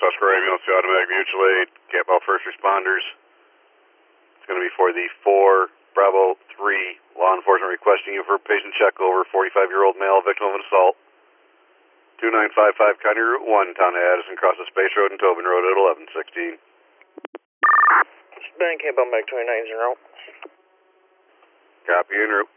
Oscar Ambulance to Automatic Mutual Aid, Camp Out First Responders. It's going to be for the 4 Bravo 3 law enforcement requesting you for a patient check over 45-year-old male victim of an assault. 2955 County Route 1, Town of Addison, across the Space Road and Tobin Road at 1116. Ben, Camp Out Back 29 en route. Copy, en route.